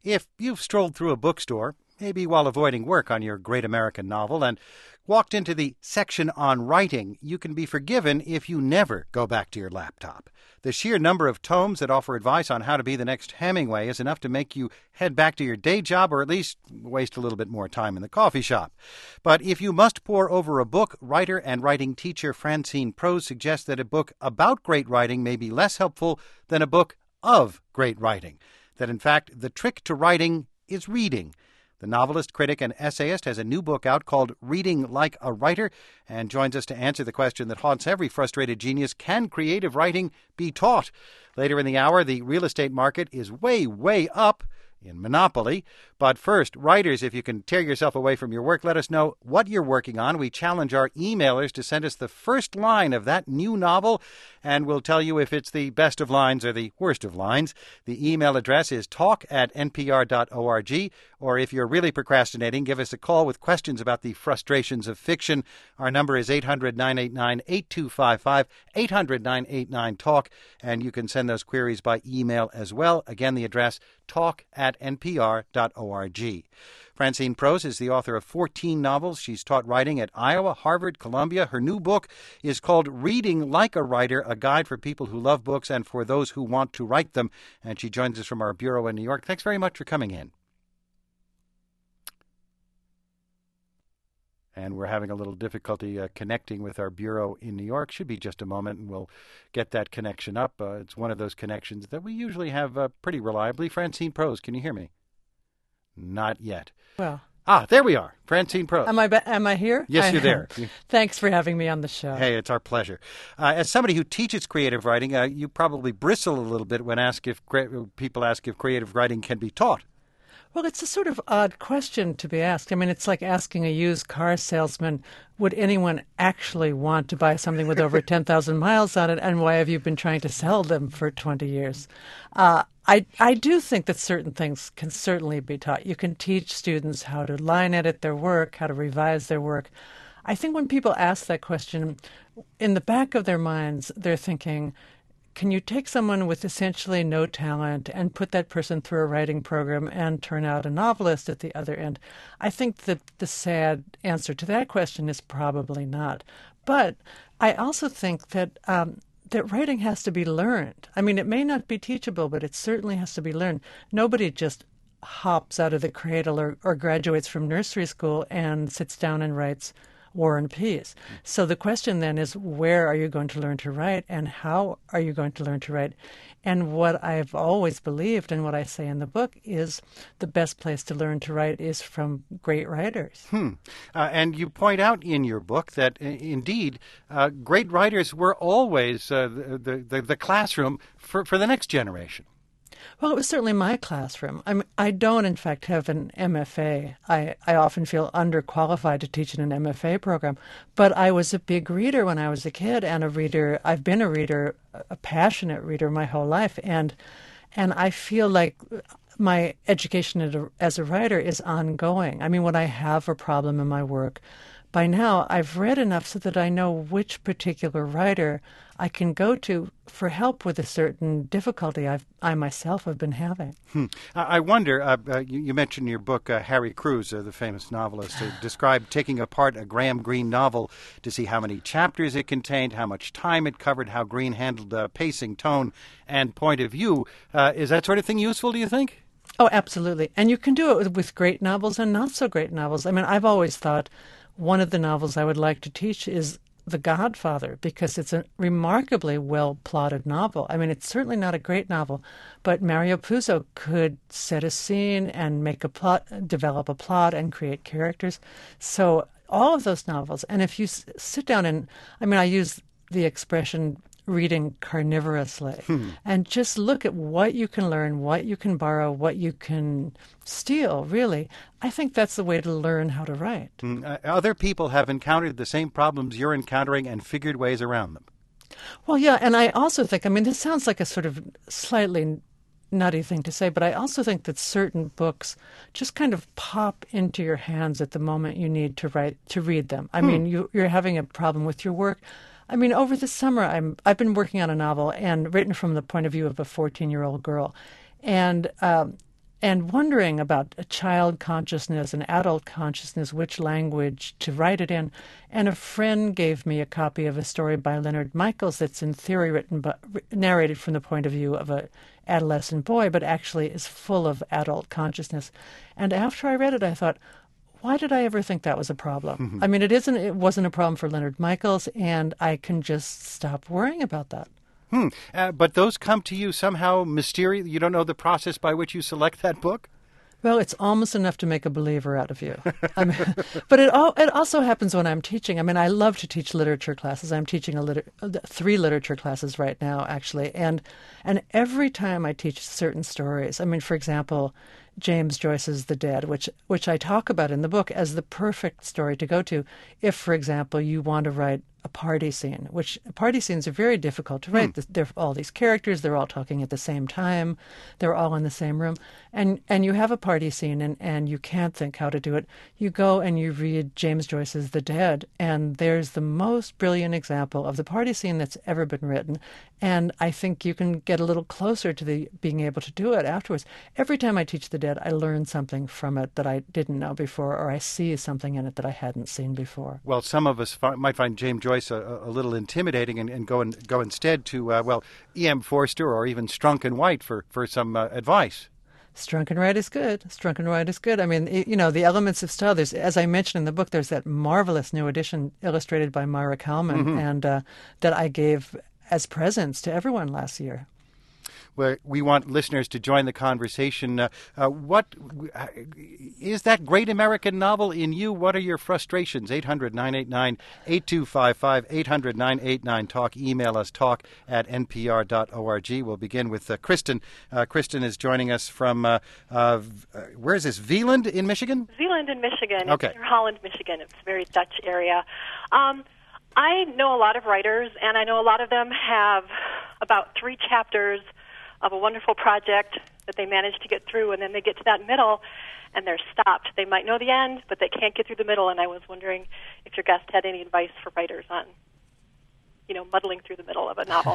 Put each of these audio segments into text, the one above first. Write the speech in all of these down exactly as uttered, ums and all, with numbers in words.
If you've strolled through a bookstore, maybe while avoiding work on your great American novel, and walked into the section on writing, you can be forgiven if you never go back to your laptop. The sheer number of tomes that offer advice on how to be the next Hemingway is enough to make you head back to your day job or at least waste a little bit more time in the coffee shop. But if you must pore over a book, writer and writing teacher Francine Prose suggests that a book about great writing may be less helpful than a book of great writing. That, in fact, the trick to writing is reading. The novelist, critic, and essayist has a new book out called Reading Like a Writer and joins us to answer the question that haunts every frustrated genius: can creative writing be taught? Later in the hour, the real estate market is way, way up in Monopoly. But first, writers, if you can tear yourself away from your work, let us know what you're working on. We challenge our emailers to send us the first line of that new novel, and we'll tell you if it's the best of lines or the worst of lines. The email address is talk at n p r dot org, or if you're really procrastinating, give us a call with questions about the frustrations of fiction. Our number is eight hundred, nine eight nine, eight two five five, eight hundred, nine eight nine, talk, and you can send those queries by email as well. Again, the address, talk at n p r dot org. Francine Prose is the author of fourteen novels. She's taught writing at Iowa, Harvard, Columbia. Her new book is called Reading Like a Writer, a guide for people who love books and for those who want to write them. And she joins us from our bureau in New York. Thanks very much for coming in. And we're having a little difficulty uh, connecting with our bureau in New York. Should be just a moment, and we'll get that connection up. Uh, it's one of those connections that we usually have uh, pretty reliably. Francine Prose, can you hear me? Not yet. Well. Ah, there we are. Francine Prose. Am I ba- am I here? Yes, I you're there. Thanks for having me on the show. Hey, it's our pleasure. Uh, as somebody who teaches creative writing, uh, you probably bristle a little bit when ask if people ask if creative writing can be taught. Well, it's a sort of odd question to be asked. I mean, it's like asking a used car salesman, would anyone actually want to buy something with over ten thousand miles on it, and why have you been trying to sell them for twenty years? Uh, I, I do think that certain things can certainly be taught. You can teach students how to line edit their work, how to revise their work. I think when people ask that question, in the back of their minds, they're thinking, can you take someone with essentially no talent and put that person through a writing program and turn out a novelist at the other end? I think that the sad answer to that question is probably not. But I also think that um, that writing has to be learned. I mean, it may not be teachable, but it certainly has to be learned. Nobody just hops out of the cradle or, or graduates from nursery school and sits down and writes War and Peace. So the question then is, where are you going to learn to write, and how are you going to learn to write? And what I've always believed, and what I say in the book, is the best place to learn to write is from great writers. Hmm. Uh, and you point out in your book that, uh, indeed, uh, great writers were always uh, the, the, the classroom for, for the next generation. Well, it was certainly my classroom. I mean, I don't, in fact, have an M F A. I, I often feel underqualified to teach in an M F A program. But I was a big reader when I was a kid, and a reader. I've been a reader, a passionate reader my whole life. And and I feel like my education as a writer is ongoing. I mean, when I have a problem in my work, by now I've read enough so that I know which particular writer I can go to for help with a certain difficulty I've, I myself have been having. Hmm. I wonder, uh, uh, you, you mentioned in your book uh, Harry Crews, uh, the famous novelist, who described taking apart a Graham Greene novel to see how many chapters it contained, how much time it covered, how Greene handled uh, pacing, tone, and point of view. Uh, is that sort of thing useful, do you think? Oh, absolutely. And you can do it with, with great novels and not so great novels. I mean, I've always thought one of the novels I would like to teach is The Godfather, because it's a remarkably well-plotted novel. I mean, it's certainly not a great novel, but Mario Puzo could set a scene and make a plot, develop a plot, and create characters. So all of those novels, and if you s- sit down and, I mean, I use the expression reading carnivorously, hmm. and just look at what you can learn, what you can borrow, what you can steal, really. I think that's the way to learn how to write. Mm, uh, other people have encountered the same problems you're encountering and figured ways around them. Well, yeah, and I also think, I mean, this sounds like a sort of slightly nutty thing to say, but I also think that certain books just kind of pop into your hands at the moment you need to write, to read them. I hmm. mean, you, you're having a problem with your work. I mean, over the summer, I'm, I've been working on a novel and written from the point of view of a fourteen-year-old girl. And um, and wondering about a child consciousness and adult consciousness, which language to write it in. And a friend gave me a copy of a story by Leonard Michaels that's in theory written, but narrated from the point of view of a adolescent boy, but actually is full of adult consciousness. And after I read it, I thought, why did I ever think that was a problem? Mm-hmm. I mean, it isn't. It wasn't a problem for Leonard Michaels, and I can just stop worrying about that. Hmm. Uh, but those come to you somehow mysterious. You don't know the process by which you select that book? Well, it's almost enough to make a believer out of you. I mean, but it all, it also happens when I'm teaching. I mean, I love to teach literature classes. I'm teaching a liter- three literature classes right now, actually. And and every time I teach certain stories, I mean, for example, James Joyce's The Dead, which which I talk about in the book as the perfect story to go to if, for example, you want to write a party scene, which party scenes are very difficult to write. Hmm. They're all these characters, they're all talking at the same time, they're all in the same room, and and you have a party scene and, and you can't think how to do it. You go and you read James Joyce's The Dead, and there's the most brilliant example of the party scene that's ever been written, and I think you can get a little closer to the being able to do it afterwards. Every time I teach The Dead, I learn something from it that I didn't know before, or I see something in it that I hadn't seen before. Well, some of us fi- might find James Joyce a, a little intimidating and, and go and go instead to, uh, well, E M. Forster or even Strunk and White for, for some uh, advice. Strunk and White is good. Strunk and White is good. I mean, it, you know, the elements of style, there's, as I mentioned in the book, there's that marvelous new edition illustrated by Mara Kalman mm-hmm. and uh, that I gave as presents to everyone last year. Well, we want listeners to join the conversation. Uh, uh, what uh, is that great American novel in you? What are your frustrations? eight hundred, nine eight nine, eight two five five, eight hundred, nine eight nine, talk. Email us, talk at n p r dot org. We'll begin with uh, Kristen. Uh, Kristen is joining us from, uh, uh, where is this, Zeeland in Michigan? Zeeland in Michigan. Okay. It's near Holland, Michigan. It's a very Dutch area. Um, I know a lot of writers, and I know a lot of them have about three chapters of a wonderful project that they manage to get through, and then they get to that middle, and they're stopped. They might know the end, but they can't get through the middle, and I was wondering if your guest had any advice for writers on, you know, muddling through the middle of a novel.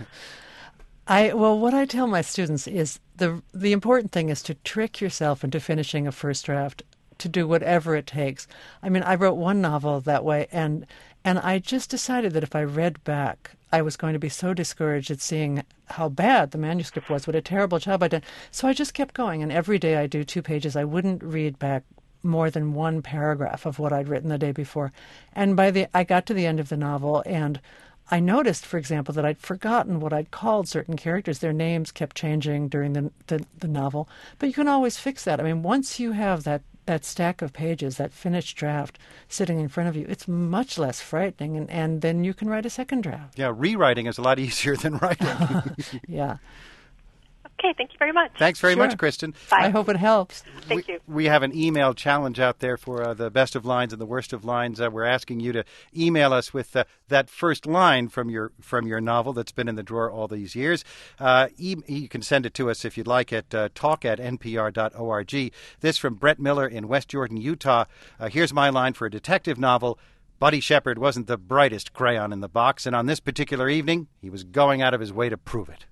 I well, what I tell my students is the the important thing is to trick yourself into finishing a first draft, to do whatever it takes. I mean, I wrote one novel that way, and and I just decided that if I read back, I was going to be so discouraged at seeing how bad the manuscript was, what a terrible job I'd done. So I just kept going, and every day I do two pages. I wouldn't read back more than one paragraph of what I'd written the day before. And by the I got to the end of the novel, and I noticed, for example, that I'd forgotten what I'd called certain characters. Their names kept changing during the, the, the novel. But you can always fix that. I mean, once you have that that stack of pages, that finished draft sitting in front of you, it's much less frightening, and, and then you can write a second draft. Yeah, rewriting is a lot easier than writing. Yeah. Okay, thank you very much. Thanks very Sure. much, Kristen. Bye. I hope it helps. Thank we, you. We have an email challenge out there for uh, the best of lines and the worst of lines. Uh, we're asking you to email us with uh, that first line from your from your novel that's been in the drawer all these years. Uh, e- you can send it to us if you'd like at uh, talk at n p r dot org. This from Brett Miller in West Jordan, Utah. Uh, here's my line for a detective novel. Buddy Shepard wasn't the brightest crayon in the box, and on this particular evening, he was going out of his way to prove it.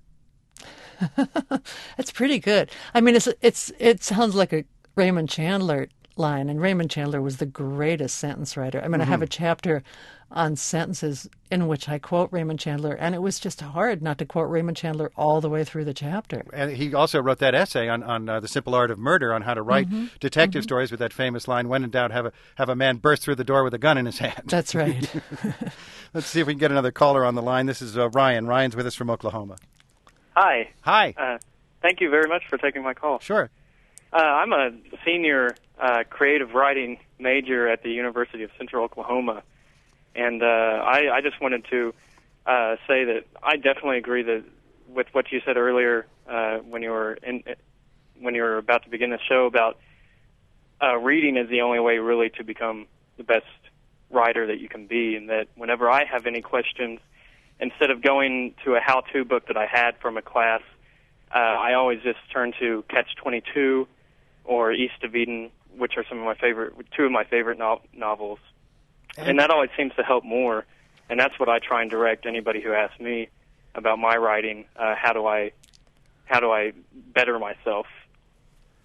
That's pretty good. I mean, it's it's it sounds like a Raymond Chandler line, and Raymond Chandler was the greatest sentence writer. I mean, mm-hmm. I have a chapter on sentences in which I quote Raymond Chandler, and it was just hard not to quote Raymond Chandler all the way through the chapter. And he also wrote that essay on, on uh, The Simple Art of Murder, on how to write mm-hmm. detective mm-hmm. stories with that famous line, when in doubt, have a, have a man burst through the door with a gun in his hand. That's right. Let's see if we can get another caller on the line. This is uh, Ryan. Ryan's with us from Oklahoma. Hi. Hi. Uh, thank you very much for taking my call. Sure. Uh, I'm a senior uh, creative writing major at the University of Central Oklahoma, and uh, I, I just wanted to uh, say that I definitely agree that with what you said earlier uh, when you were in, when you were about to begin the show about uh, reading is the only way really to become the best writer that you can be, and that whenever I have any questions, instead of going to a how-to book that I had from a class, uh, I always just turn to Catch twenty-two or East of Eden, which are some of my favorite, two of my favorite no- novels. And, and that always seems to help more. And that's what I try and direct anybody who asks me about my writing. Uh, how do I, how do I better myself?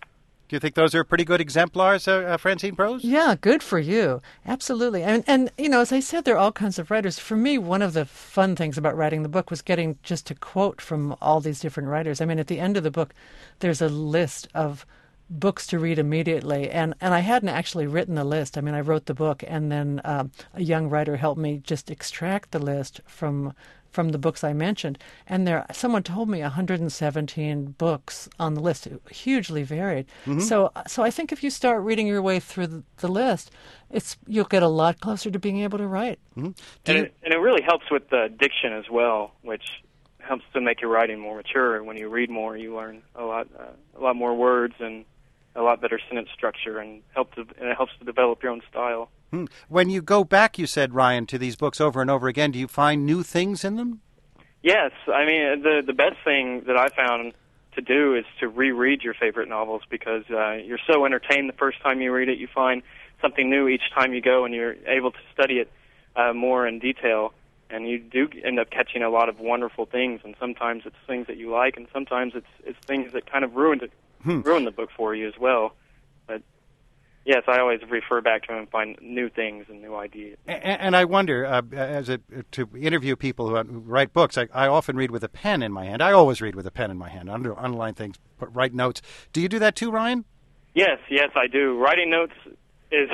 Do you think those are pretty good exemplars, uh, uh, Francine Prose? Yeah, good for you. Absolutely. And, and, you know, as I said, there are all kinds of writers. For me, one of the fun things about writing the book was getting just to quote from all these different writers. I mean, at the end of the book, there's a list of books to read immediately. And, and I hadn't actually written the list. I mean, I wrote the book, and then um, a young writer helped me just extract the list from from the books I mentioned. And there, someone told me one hundred seventeen books on the list, hugely varied. Mm-hmm. So so I think if you start reading your way through the, the list, it's you'll get a lot closer to being able to write. Mm-hmm. And, it, and it really helps with the diction as well, which helps to make your writing more mature. When you read more, you learn a lot uh, a lot more words and a lot better sentence structure, and, help to, and it helps to develop your own style. Hmm. When you go back, you said, Ryan, to these books over and over again, do you find new things in them? Yes. I mean, the the best thing that I found to do is to reread your favorite novels, because uh, you're so entertained the first time you read it. You find something new each time you go, and you're able to study it uh, more in detail. And you do end up catching a lot of wonderful things, and sometimes it's things that you like, and sometimes it's it's things that kind of ruined it, hmm. ruin the book for you as well. But yes, I always refer back to them and find new things and new ideas. And, and I wonder, uh, as a, to interview people who write books, I, I often read with a pen in my hand. I always read with a pen in my hand, under, underline things, put, write notes. Do you do that too, Ryan? Yes, yes, I do. Writing notes is...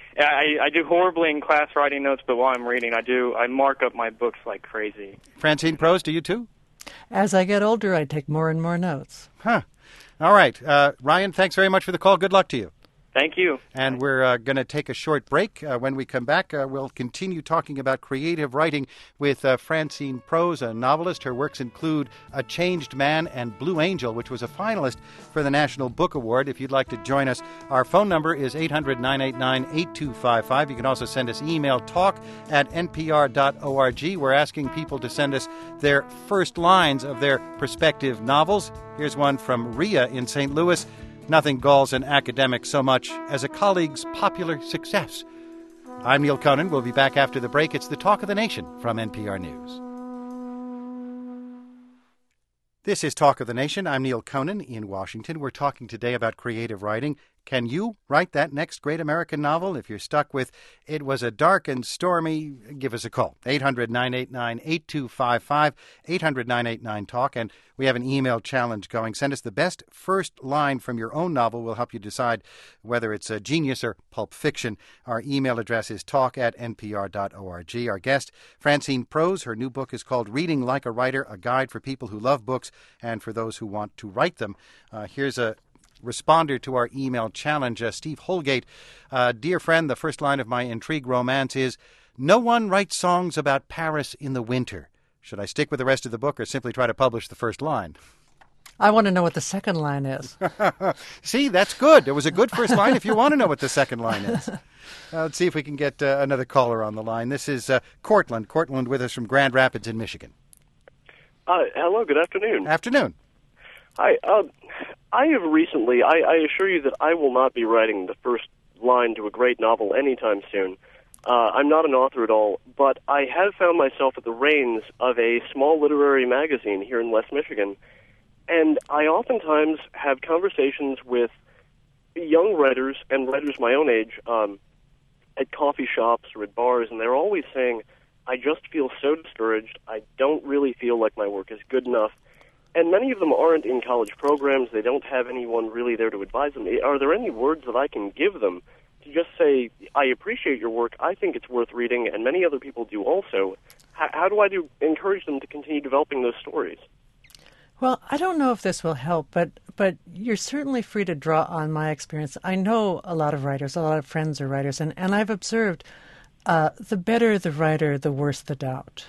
I, I do horribly in class writing notes, but while I'm reading, I do I mark up my books like crazy. Francine Prose, do you too? As I get older, I take more and more notes. Huh. All right. Uh, Ryan, thanks very much for the call. Good luck to you. Thank you. And we're uh, going to take a short break. Uh, when we come back, uh, we'll continue talking about creative writing with uh, Francine Prose, a novelist. Her works include A Changed Man and Blue Angel, which was a finalist for the National Book Award. If you'd like to join us, our phone number is eight hundred, nine eight nine, eight two five five. You can also send us email, talk at n p r dot org. We're asking people to send us their first lines of their prospective novels. Here's one from Ria in Saint Louis. Nothing galls an academic so much as a colleague's popular success. I'm Neil Conan. We'll be back after the break. It's the Talk of the Nation from N P R News. This is Talk of the Nation. I'm Neil Conan in Washington. We're talking today about creative writing. Can you write that next great American novel? If you're stuck with "It was a dark and stormy," give us a call. eight hundred, nine eight nine, eight two five five, eight hundred, nine eight nine, talk. And we have an email challenge going. Send us the best first line from your own novel. We'll help you decide whether it's a genius or pulp fiction. Our email address is talk at n p r dot org. Our guest, Francine Prose. Her new book is called Reading Like a Writer, a guide for people who love books and for those who want to write them. Uh, here's a responder to our email challenge, uh, Steve Holgate. Uh, Dear friend, the first line of my intrigue romance is, "No one writes songs about Paris in the winter." Should I stick with the rest of the book or simply try to publish the first line? I want to know what the second line is. See, that's good. It was a good first line if you want to know what the second line is. Uh, let's see if we can get uh, another caller on the line. This is uh, Cortland. Cortland with us from Grand Rapids in Michigan. Uh, hello, good afternoon. Afternoon. Hi. Uh, I have recently, I, I assure you that I will not be writing the first line to a great novel anytime soon. Uh, I'm not an author at all, but I have found myself at the reins of a small literary magazine here in West Michigan, and I oftentimes have conversations with young writers and writers my own age um, at coffee shops or at bars, and they're always saying, "I just feel so discouraged. I don't really feel like my work is good enough." And many of them aren't in college programs. They don't have anyone really there to advise them. Are there any words that I can give them to just say, "I appreciate your work. I think it's worth reading," and many other people do also? How, how do I do encourage them to continue developing those stories? Well, I don't know if this will help, but but you're certainly free to draw on my experience. I know a lot of writers, a lot of friends are writers, and, and I've observed uh, the better the writer, the worse the doubt.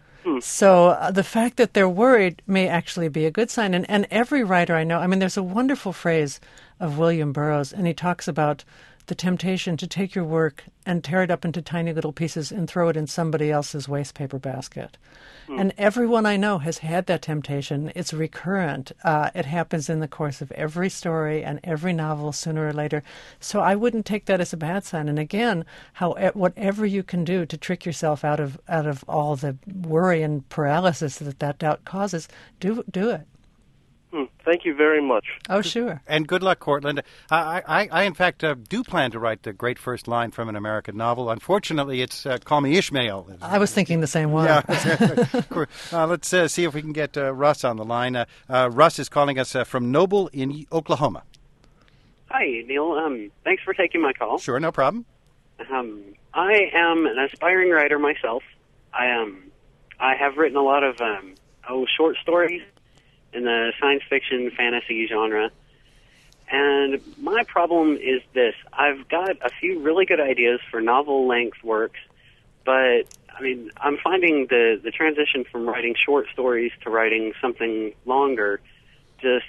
So uh, the fact that they're worried may actually be a good sign. And, and every writer I know, I mean, there's a wonderful phrase of William Burroughs, and he talks about the temptation to take your work and tear it up into tiny little pieces and throw it in somebody else's waste paper basket. Mm. And everyone I know has had that temptation. It's recurrent. Uh, it happens in the course of every story and every novel sooner or later. So I wouldn't take that as a bad sign. And again, how whatever you can do to trick yourself out of out of all the worry and paralysis that that doubt causes, do do it. Hmm, thank you very much. Oh, sure. And good luck, Cortland. I, I, I in fact, uh, do plan to write the great first line from an American novel. Unfortunately, it's uh, Call Me Ishmael. I was thinking the same one. Yeah. uh, let's uh, see if we can get uh, Russ on the line. Uh, uh, Russ is calling us uh, from Noble in Oklahoma. Hi, Neil. Um, thanks for taking my call. Sure, no problem. Um, I am an aspiring writer myself. I um, I have written a lot of um, oh short stories in the science fiction fantasy genre. And my problem is this. I've got a few really good ideas for novel-length works, but, I mean, I'm finding the, the transition from writing short stories to writing something longer just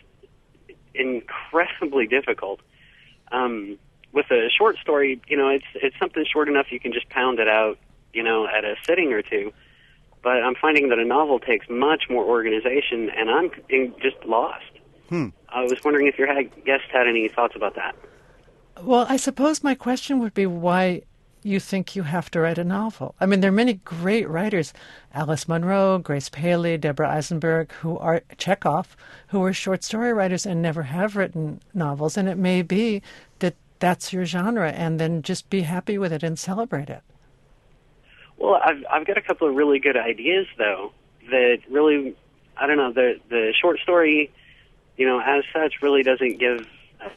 incredibly difficult. Um, with a short story, you know, it's it's something short enough you can just pound it out, you know, at a sitting or two. But I'm finding that a novel takes much more organization, and I'm just lost. Hmm. I was wondering if your guest had any thoughts about that. Well, I suppose my question would be why you think you have to write a novel. I mean, there are many great writers, Alice Munro, Grace Paley, Deborah Eisenberg, who are Chekhov, who are short story writers and never have written novels. And it may be that that's your genre, and then just be happy with it and celebrate it. Well, I've I've got a couple of really good ideas, though, that really, I don't know, the the short story, you know, as such, really doesn't give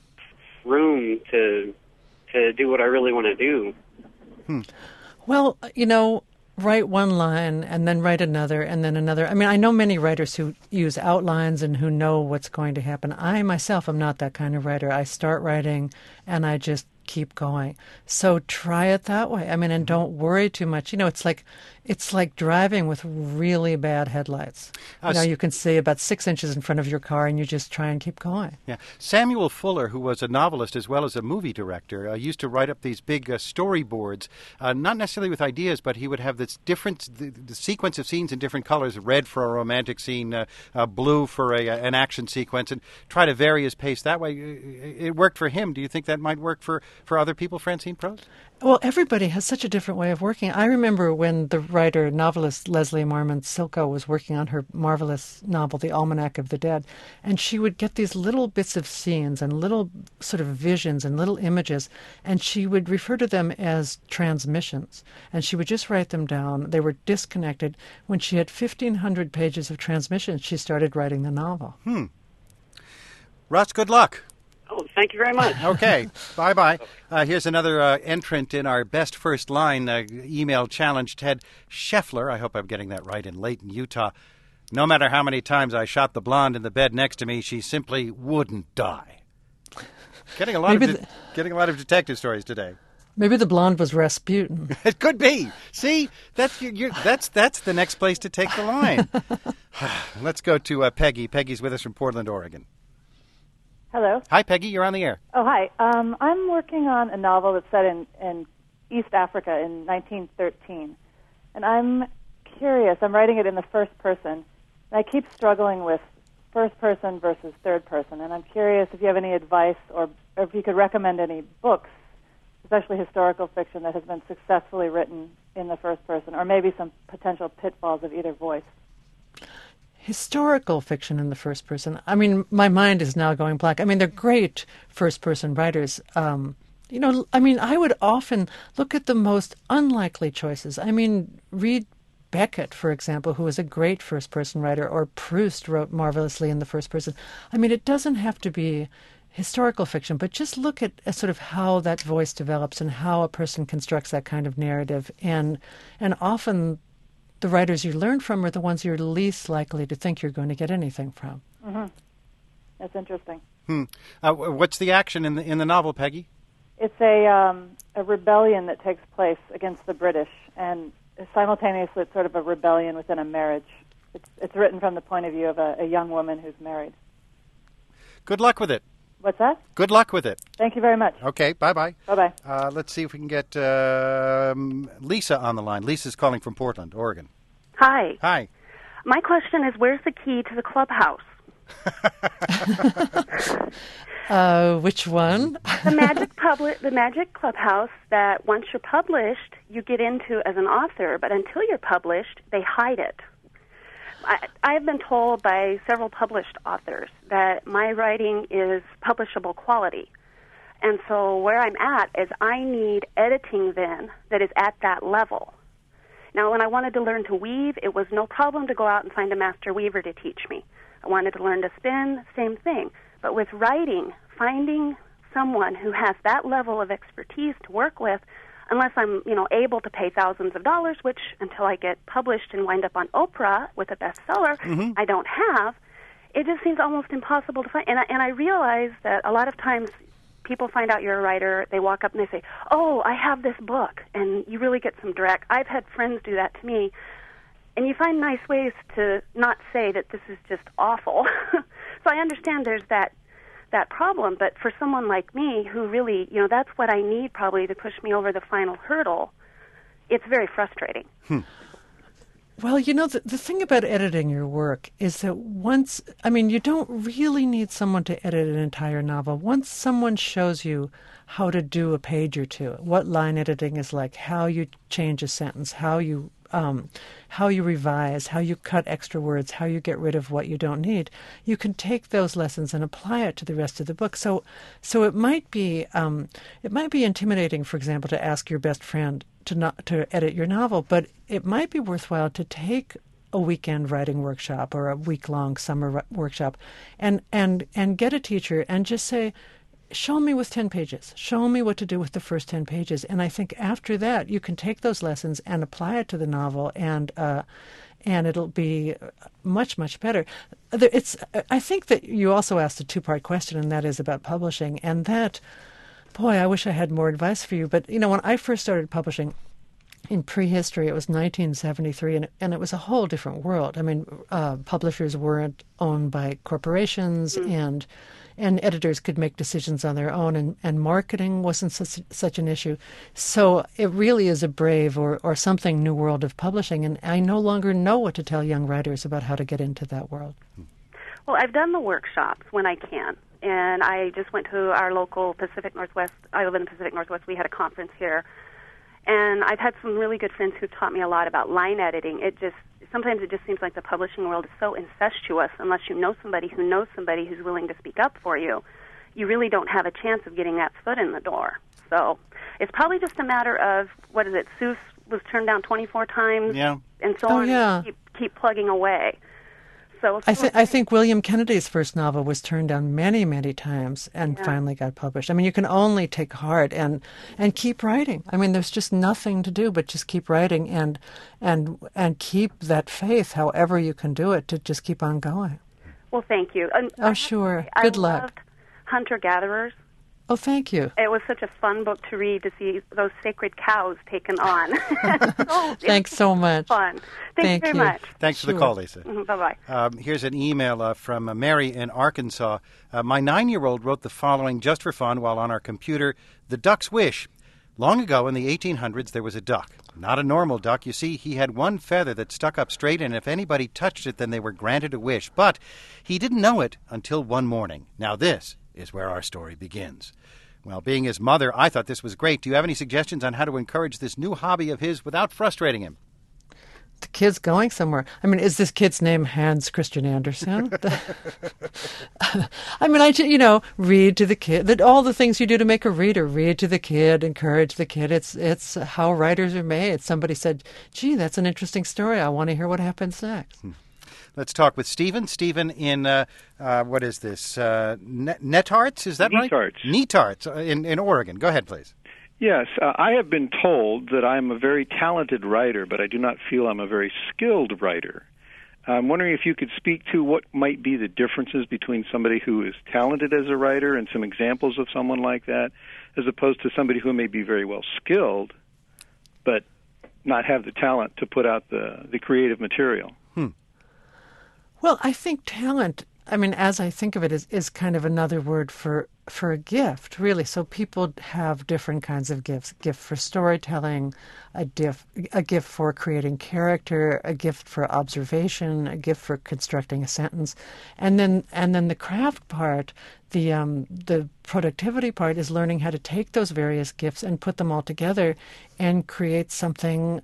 room to to do what I really want to do. Hmm. Well, you know, write one line and then write another and then another. I mean, I know many writers who use outlines and who know what's going to happen. I myself am not that kind of writer. I start writing and I just keep going. So try it that way. I mean, and don't worry too much. You know, it's like it's like driving with really bad headlights. You know, you can see about six inches in front of your car, and you just try and keep going. Yeah, Samuel Fuller, who was a novelist as well as a movie director, uh, used to write up these big uh, storyboards, uh, not necessarily with ideas, but he would have this different the, the sequence of scenes in different colors: red for a romantic scene, uh, uh, blue for a, an action sequence, and try to vary his pace that way. It worked for him. Do you think that might work for, for other people, Francine Prose? Well, everybody has such a different way of working. I remember when the writer, novelist Leslie Marmon Silko was working on her marvelous novel, The Almanac of the Dead, and she would get these little bits of scenes and little sort of visions and little images, and she would refer to them as transmissions, and she would just write them down. They were disconnected. When she had fifteen hundred pages of transmissions, she started writing the novel. Hmm. Russ, good luck. Oh, thank you very much. Okay, bye-bye. Uh, here's another uh, entrant in our Best First Line uh, email challenge, Ted Scheffler. I hope I'm getting that right, in Layton, Utah. No matter how many times I shot the blonde in the bed next to me, she simply wouldn't die. Getting a lot, of, de- the- getting a lot of detective stories today. Maybe the blonde was Rasputin. It could be. See, that's you're, you're, that's that's the next place to take the line. Let's go to uh, Peggy. Peggy's with us from Portland, Oregon. Hello. Hi, Peggy. You're on the air. Oh, hi. Um, I'm working on a novel that's set in, in East Africa in nineteen thirteen. And I'm curious. I'm writing it in the first person. And I keep struggling with first person versus third person. And I'm curious if you have any advice or, or if you could recommend any books, especially historical fiction, that has been successfully written in the first person, or maybe some potential pitfalls of either voice. Historical fiction in the first person. I mean, my mind is now going blank. I mean, they're great first-person writers. Um, you know, I mean, I would often look at the most unlikely choices. I mean, read Beckett, for example, who is a great first-person writer, or Proust wrote marvelously in the first person. I mean, it doesn't have to be historical fiction, but just look at, at sort of how that voice develops and how a person constructs that kind of narrative. And and often the writers you learn from are the ones you're least likely to think you're going to get anything from. Mm-hmm. That's interesting. Hmm. Uh, what's the action in the in the novel, Peggy? It's a um, a rebellion that takes place against the British, and simultaneously it's sort of a rebellion within a marriage. It's it's written from the point of view of a, a young woman who's married. Good luck with it. What's that? Good luck with it. Thank you very much. Okay, bye-bye. Bye-bye. Uh, let's see if we can get um, Lisa on the line. Lisa's calling from Portland, Oregon. Hi. Hi. My question is, where's the key to the clubhouse? uh, which one? the magic public, the magic clubhouse that once you're published, you get into as an author, but until you're published, they hide it. I, I've been told by several published authors that my writing is publishable quality. And so where I'm at is I need editing then that is at that level. Now, when I wanted to learn to weave, it was no problem to go out and find a master weaver to teach me. I wanted to learn to spin, same thing. But with writing, finding someone who has that level of expertise to work with, unless I'm, you know, able to pay thousands of dollars, which until I get published and wind up on Oprah with a bestseller, mm-hmm. I don't have, it just seems almost impossible to find. And I, and I realize that a lot of times people find out you're a writer, they walk up and they say, oh, I have this book, and you really get some direct. I've had friends do that to me, and you find nice ways to not say that this is just awful. So I understand there's that that problem, but for someone like me who really, you know, that's what I need probably to push me over the final hurdle, it's very frustrating. Hmm. Well, you know, the, the thing about editing your work is that once, I mean, you don't really need someone to edit an entire novel. Once someone shows you how to do a page or two, what line editing is like, how you change a sentence, how you um, how you revise, how you cut extra words, how you get rid of what you don't need, you can take those lessons and apply it to the rest of the book. So, so it might be um, it might be intimidating, for example, to ask your best friend to not to edit your novel, but it might be worthwhile to take a weekend writing workshop or a week-long summer workshop and and and get a teacher and just say, show me with ten pages. Show me what to do with the first ten pages. And I think after that, you can take those lessons and apply it to the novel, and uh, and it'll be much, much better. It's. I think that you also asked a two-part question, and that is about publishing. And that, boy, I wish I had more advice for you. But, you know, when I first started publishing, in prehistory, it was nineteen seventy-three, and, and it was a whole different world. I mean, uh, publishers weren't owned by corporations, mm. and and editors could make decisions on their own, and, and marketing wasn't such, such an issue. So it really is a brave or, or something new world of publishing, and I no longer know what to tell young writers about how to get into that world. Well, I've done the workshops when I can, and I just went to our local Pacific Northwest. I live in the Pacific Northwest. We had a conference here. And I've had some really good friends who taught me a lot about line editing. It just sometimes it just seems like the publishing world is so incestuous. Unless you know somebody who knows somebody who's willing to speak up for you, you really don't have a chance of getting that foot in the door. So it's probably just a matter of, what is it, Seuss was turned down twenty-four times, yeah. and so oh, on. Yeah. Keep, keep plugging away. So I, th- I think William Kennedy's first novel was turned down many, many times and yeah. finally got published. I mean, you can only take heart and and keep writing. I mean, there's just nothing to do but just keep writing and and and keep that faith, however you can do it, to just keep on going. Well, thank you. And oh, sure. I Good loved luck. Hunter-Gatherers. Oh, thank you. It was such a fun book to read, to see those sacred cows taken on. so, Thanks so much. Fun. Thank, Thank you very you. much. Thanks Sure. for the call, Lisa. Mm-hmm. Bye-bye. Um, here's an email uh, from uh, Mary in Arkansas. Uh, my nine-year-old wrote the following just for fun while on our computer. The Duck's Wish. Long ago in the eighteen hundreds, there was a duck. Not a normal duck. You see, he had one feather that stuck up straight, and if anybody touched it, then they were granted a wish. But he didn't know it until one morning. Now this is where our story begins. Well, being his mother, I thought this was great. Do you have any suggestions on how to encourage this new hobby of his without frustrating him? The kid's going somewhere. I mean, is this kid's name Hans Christian Andersen? I mean, I, you know, read to the kid. That all the things you do to make a reader. Read to the kid, encourage the kid. It's it's how writers are made. Somebody said, gee, that's an interesting story. I want to hear what happens next. Hmm. Let's talk with Stephen. Stephen in, uh, uh, what is this, uh, Netarts, is that right? Netarts. Netarts in, in Oregon. Go ahead, please. Yes, uh, I have been told that I'm a very talented writer, but I do not feel I'm a very skilled writer. I'm wondering if you could speak to what might be the differences between somebody who is talented as a writer and some examples of someone like that, as opposed to somebody who may be very well skilled, but not have the talent to put out the, the creative material. Hmm. Well, I think talent, I mean, as I think of it, is, is kind of another word for for a gift, really. So people have different kinds of gifts. A gift for storytelling, a, diff, a gift for creating character, a gift for observation, a gift for constructing a sentence. And then and then the craft part, the um, the productivity part, is learning how to take those various gifts and put them all together and create something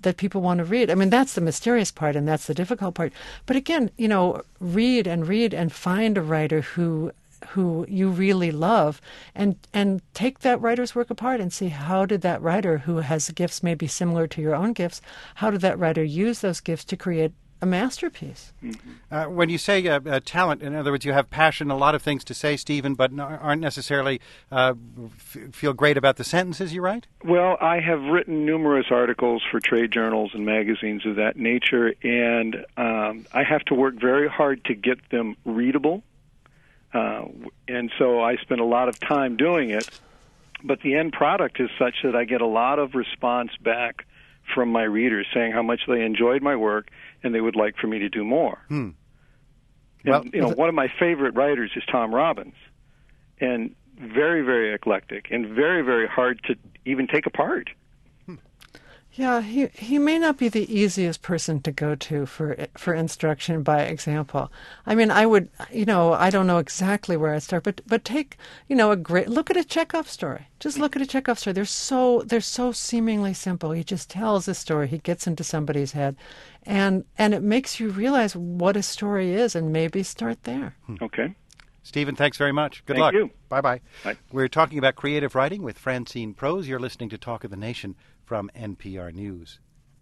that people want to read. I mean, that's the mysterious part, and that's the difficult part. But again, you know, read and read and find a writer who who you really love, and and take that writer's work apart and see, how did that writer, who has gifts maybe similar to your own gifts, how did that writer use those gifts to create a masterpiece? Mm-hmm. Uh, when you say uh, uh, talent, in other words, you have passion, a lot of things to say, Stephen, but aren't necessarily uh, f- feel great about the sentences you write? Well, I have written numerous articles for trade journals and magazines of that nature, and um, I have to work very hard to get them readable. Uh, and so I spend a lot of time doing it, but the end product is such that I get a lot of response back from my readers saying how much they enjoyed my work and they would like for me to do more. Hmm. And, well, you know, one of my favorite writers is Tom Robbins, and very, very eclectic and very, very hard to even take apart. Yeah, he he may not be the easiest person to go to for for instruction by example. I mean, I would, you know, I don't know exactly where I start, but but take, you know, a great look at a Chekhov story. Just look at a Chekhov story. They're so they're so seemingly simple. He just tells a story. He gets into somebody's head, and and it makes you realize what a story is, and maybe start there. Okay. Stephen, thanks very much. Good Thank luck. you. Bye-bye. Bye. We're talking about creative writing with Francine Prose. You're listening to Talk of the Nation from N P R News.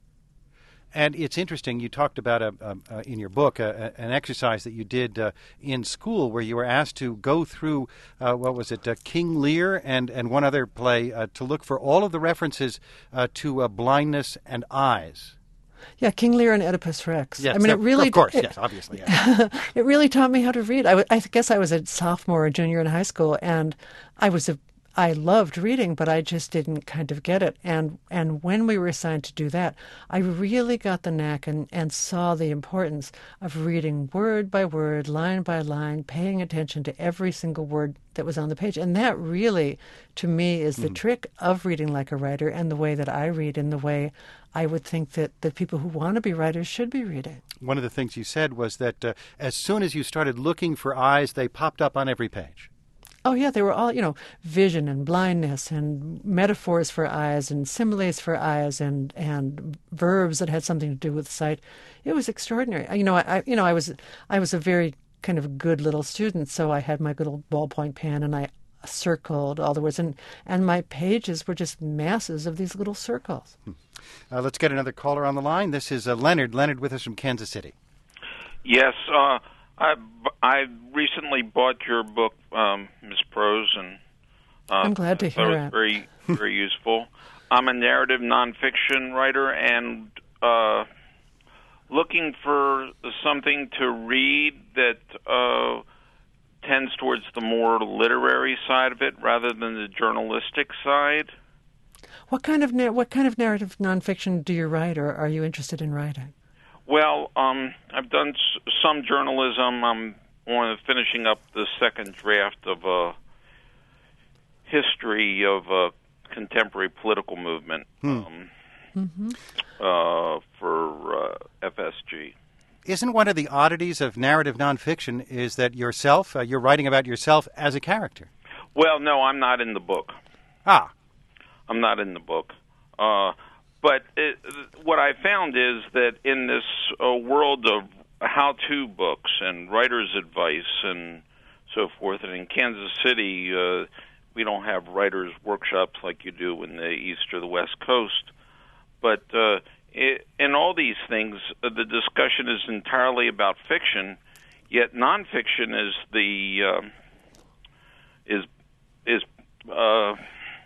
And it's interesting, you talked about a, a, a, in your book a, a, an exercise that you did uh, in school where you were asked to go through, uh, what was it, uh, King Lear and, and one other play uh, to look for all of the references uh, to uh, blindness and eyes. Yeah, King Lear and Oedipus Rex. Yes, I mean, it really, of course, it, yes, obviously. Yeah. It really taught me how to read. I, w- I guess I was a sophomore or junior in high school, and I was a I loved reading, but I just didn't kind of get it. And and when we were assigned to do that, I really got the knack and, and saw the importance of reading word by word, line by line, paying attention to every single word that was on the page. And that really, to me, is the mm. trick of reading like a writer, and the way that I read, and the way I would think that the people who want to be writers should be reading. One of the things you said was that uh, as soon as you started looking for eyes, they popped up on every page. Oh, yeah, they were all, you know, vision and blindness and metaphors for eyes and similes for eyes and, and verbs that had something to do with sight. It was extraordinary. You know, I, you know, I was I was a very kind of good little student, so I had my little ballpoint pen and I circled all the words, and, and my pages were just masses of these little circles. Hmm. Uh, let's get another caller on the line. This is uh, Leonard. Leonard with us from Kansas City. Yes, uh, I, I recently bought your book, um, Miz Prose, and uh, I'm glad to hear it. Was it. very, very useful. I'm a narrative nonfiction writer, and uh, looking for something to read that uh, tends towards the more literary side of it rather than the journalistic side. What kind of na- what kind of narrative nonfiction do you write, or are you interested in writing? Well, um, I've done s- some journalism. I'm on finishing up the second draft of a history of a contemporary political movement hmm. um, mm-hmm. uh, for uh, F S G. Isn't one of the oddities of narrative nonfiction is that yourself, uh, you're writing about yourself as a character? Well, no, I'm not in the book. Ah. I'm not in the book. Uh, but it, what I found is that in this uh, world of how-to books and writer's advice and so forth, and in Kansas City, uh, we don't have writers' workshops like you do in the East or the West Coast. But uh, it, in all these things, uh, the discussion is entirely about fiction, yet nonfiction is the uh, is is uh,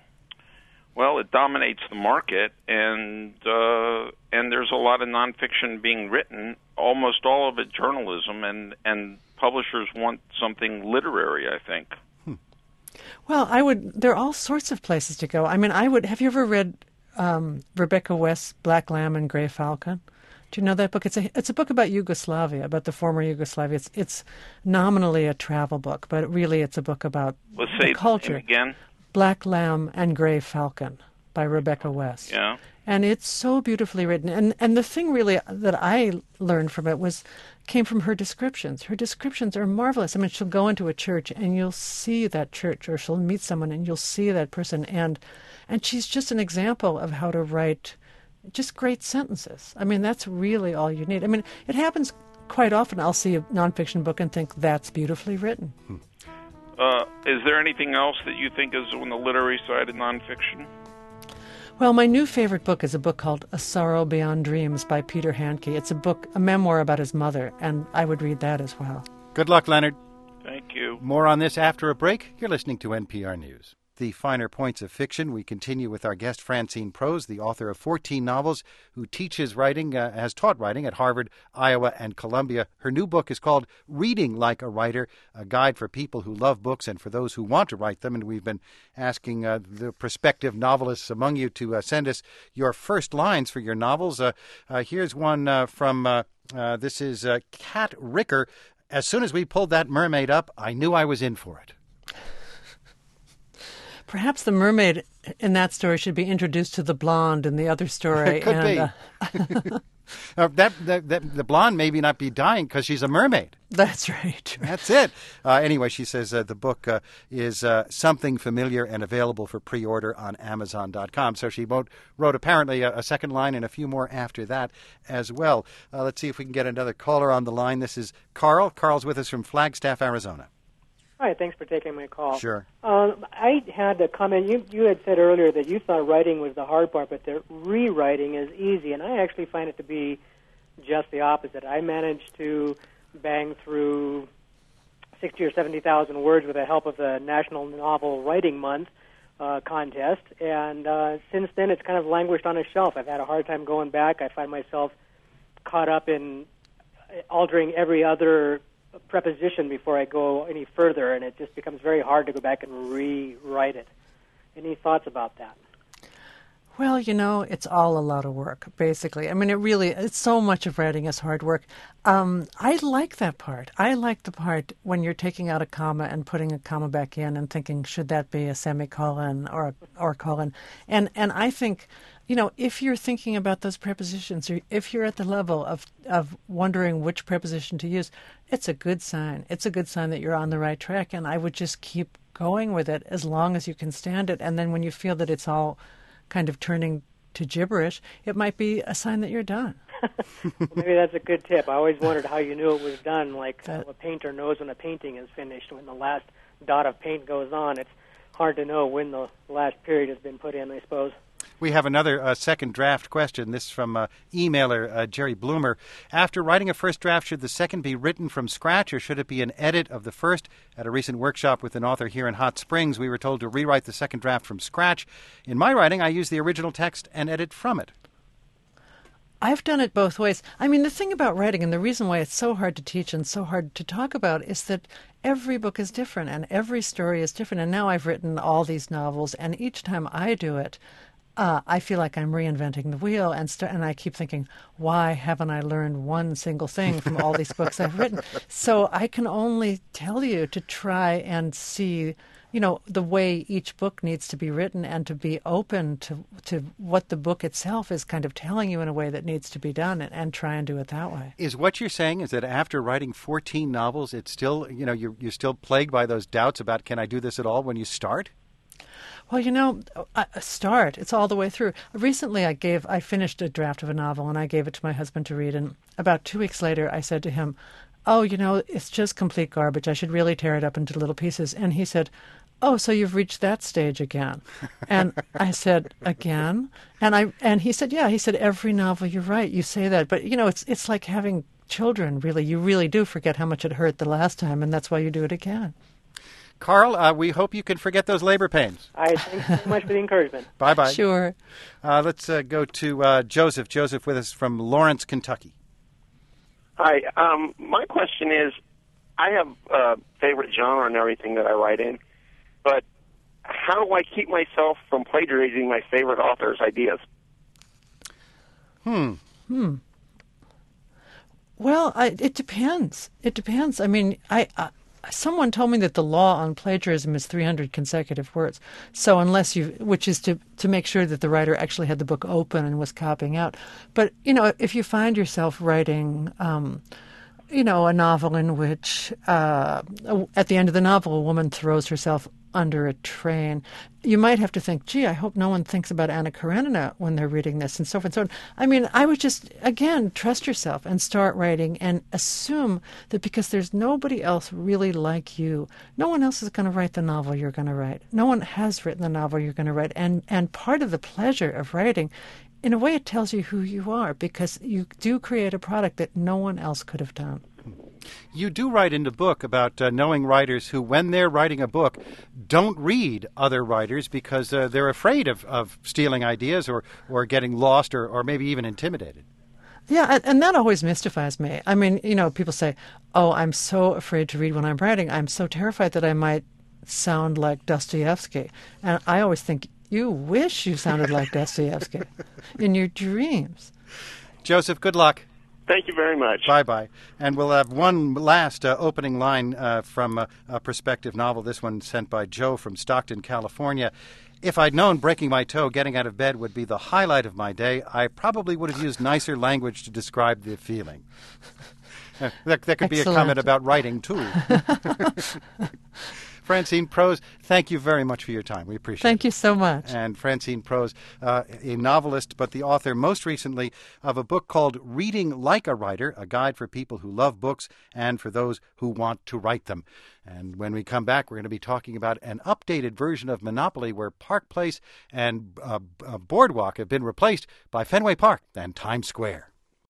well, it dominates the market, and uh, and there's a lot of nonfiction being written, almost all of it journalism, and, and publishers want something literary, I think. Hmm. Well, I would. There are all sorts of places to go. I mean, I would. Have you ever read um, Rebecca West's Black Lamb and Gray Falcon? Do you know that book? It's a it's a book about Yugoslavia, about the former Yugoslavia. It's it's nominally a travel book, but really it's a book about Let's the say culture. Again. Black Lamb and Gray Falcon by Rebecca West. Yeah. And it's so beautifully written. And and the thing really that I learned from it was came from her descriptions. Her descriptions are marvelous. I mean, she'll go into a church and you'll see that church, or she'll meet someone and you'll see that person. And and she's just an example of how to write just great sentences. I mean, that's really all you need. I mean, it happens quite often. I'll see a nonfiction book and think, that's beautifully written. Hmm. Uh, is there anything else that you think is on the literary side of nonfiction? Well, my new favorite book is a book called A Sorrow Beyond Dreams by Peter Handke. It's a book, a memoir about his mother, and I would read that as well. Good luck, Leonard. Thank you. More on this after a break. You're listening to N P R News. The finer points of fiction. We continue with our guest Francine Prose, the author of fourteen novels, who teaches writing, uh, has taught writing at Harvard, Iowa, and Columbia. Her new book is called Reading Like a Writer, a guide for people who love books and for those who want to write them. And we've been asking uh, the prospective novelists among you to uh, send us your first lines for your novels. Uh, uh, here's one uh, from, uh, uh, this is uh, Kat Ricker. As soon as we pulled that mermaid up, I knew I was in for it. Perhaps the mermaid in that story should be introduced to the blonde in the other story. It could and, be. Uh, uh, that, that, that the blonde maybe not be dying because she's a mermaid. That's right. That's it. Uh, anyway, she says uh, the book uh, is uh, something familiar and available for pre-order on Amazon dot com. So she wrote, wrote apparently a, a second line and a few more after that as well. Uh, let's see if we can get another caller on the line. This is Carl. Carl's with us from Flagstaff, Arizona. Hi, thanks for taking my call. Sure. Uh, I had a comment. You you had said earlier that you thought writing was the hard part, but that rewriting is easy, and I actually find it to be just the opposite. I managed to bang through sixty or seventy thousand words with the help of the National Novel Writing Month uh, contest, and uh, since then it's kind of languished on a shelf. I've had a hard time going back. I find myself caught up in altering every other preposition before I go any further, and it just becomes very hard to go back and rewrite it. Any thoughts about that? Well, you know, it's all a lot of work, basically. I mean, it really, it's so much of writing is hard work. Um, I like that part. I like the part when you're taking out a comma and putting a comma back in and thinking, should that be a semicolon or a, or a colon? And and I think, you know, if you're thinking about those prepositions, or if you're at the level of, of wondering which preposition to use, it's a good sign. It's a good sign that you're on the right track, and I would just keep going with it as long as you can stand it. And then when you feel that it's all kind of turning to gibberish, it might be a sign that you're done. Well, maybe that's a good tip. I always wondered how you knew it was done, like that, a painter knows when a painting is finished. When the last dot of paint goes on, it's hard to know when the last period has been put in, I suppose. We have another uh, second draft question. This is from uh, emailer uh, Jerry Bloomer. After writing a first draft, should the second be written from scratch, or should it be an edit of the first? At a recent workshop with an author here in Hot Springs, we were told to rewrite the second draft from scratch. In my writing, I use the original text and edit from it. I've done it both ways. I mean, the thing about writing, and the reason why it's so hard to teach and so hard to talk about, is that every book is different and every story is different. And now I've written all these novels, and each time I do it, Uh, I feel like I'm reinventing the wheel, and st- and I keep thinking, why haven't I learned one single thing from all these books I've written? So I can only tell you to try and see, you know, the way each book needs to be written, and to be open to to what the book itself is kind of telling you in a way that needs to be done, and, and try and do it that way. Is what you're saying is that after writing fourteen novels, it's still, you know, you're, you're still plagued by those doubts about, can I do this at all when you start? Well, you know, a start. It's all the way through. Recently, I gave, I finished a draft of a novel, and I gave it to my husband to read. And about two weeks later, I said to him, oh, you know, it's just complete garbage. I should really tear it up into little pieces. And he said, oh, so you've reached that stage again. And I said, again? And I and he said, yeah. He said, every novel you write, you say that. But, you know, it's it's like having children, really. You really do forget how much it hurt the last time, and that's why you do it again. Carl, uh, we hope you can forget those labor pains. I thank you so much for the encouragement. Bye-bye. Sure. Uh, let's uh, go to uh, Joseph. Joseph with us from Lawrence, Kentucky. Hi. Um, my question is, I have a favorite genre and everything that I write in, but how do I keep myself from plagiarizing my favorite author's ideas? Hmm. Hmm. Well, I, it depends. It depends. I mean, I... I Someone told me that the law on plagiarism is three hundred consecutive words. So unless you, which is to, to make sure that the writer actually had the book open and was copying out. But, you know, if you find yourself writing, um, you know, a novel in which uh, at the end of the novel a woman throws herself under a train. You might have to think, gee, I hope no one thinks about Anna Karenina when they're reading this, and so forth and so on. I mean, I would just, again, trust yourself and start writing and assume that because there's nobody else really like you, no one else is going to write the novel you're going to write. No one has written the novel you're going to write. And, and part of the pleasure of writing, in a way, it tells you who you are, because you do create a product that no one else could have done. You do write in the book about uh, knowing writers who, when they're writing a book, don't read other writers because uh, they're afraid of, of stealing ideas or, or getting lost or, or maybe even intimidated. Yeah, and that always mystifies me. I mean, you know, people say, oh, I'm so afraid to read when I'm writing. I'm so terrified that I might sound like Dostoevsky. And I always think, you wish you sounded like Dostoevsky in your dreams. Joseph, good luck. Thank you very much. Bye-bye. And we'll have one last uh, opening line uh, from a, a perspective novel, this one sent by Joe from Stockton, California. If I'd known breaking my toe getting out of bed would be the highlight of my day, I probably would have used nicer language to describe the feeling. Uh, that, that could Excellent. be a comment about writing, too. Francine Prose, thank you very much for your time. We appreciate Thank it. Thank you so much. And Francine Prose, uh, a novelist, but the author most recently of a book called Reading Like a Writer, a guide for people who love books and for those who want to write them. And when we come back, we're going to be talking about an updated version of Monopoly where Park Place and uh, uh, Boardwalk have been replaced by Fenway Park and Times Square.